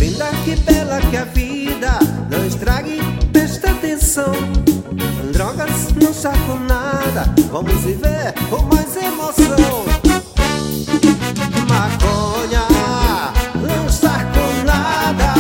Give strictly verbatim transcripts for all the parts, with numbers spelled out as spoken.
linda, que bela que a vida. Não estrague, presta atenção. Drogas não está com nada, vamos viver com mais emoção. Maconha não está com nada.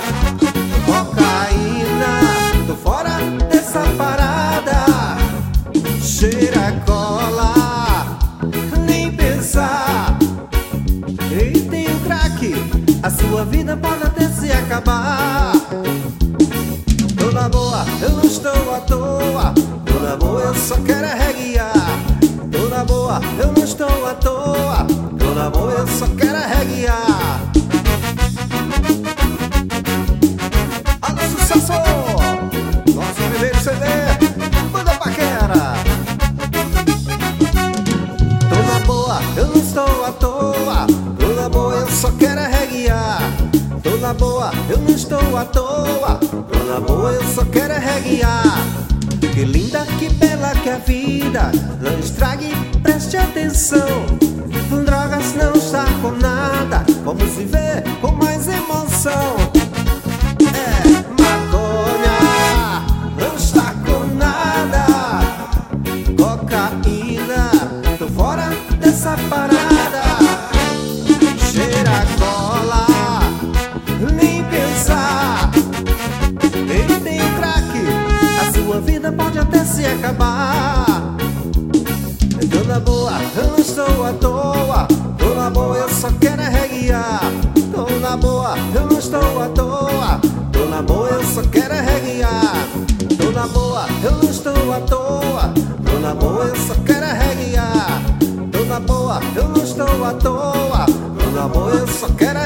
Cocaína, tô fora dessa parada. Cheira cola, nem pensar. E tem o crack, a sua vida pode até se acabar. Tô na boa, eu não estou à toa. Tô na boa, eu só quero é reguear. Tô na boa, eu não estou à toa. Tô na boa, eu só quero é reguear. Alô, sucesso! Nosso primeiro C D, Banda Paquera. Tô na boa, eu não estou à toa. Tô na boa, eu só quero é reguear. Tô na boa, eu não estou à toa. Tô na boa, eu só quero é reguear. Que linda, que bela que a vida. Não estrague, preste atenção. Drogas não está com nada, vamos viver com mais emoção. É, maconha não está com nada. Cocaína, tô fora dessa parada. Cheira cola, nem pensar. E tem o crack, a sua vida pode até se acabar. Tô na boa, eu não estou à toa. Tô na boa, eu só quero é reguear. Tô na boa, eu não estou à toa. Tô na boa, eu só quero é reguear. Tô na boa, eu não estou à toa. Tô na boa, eu só quero é reguear. Tô na boa, eu não estou à toa. Tô na boa, eu só quero é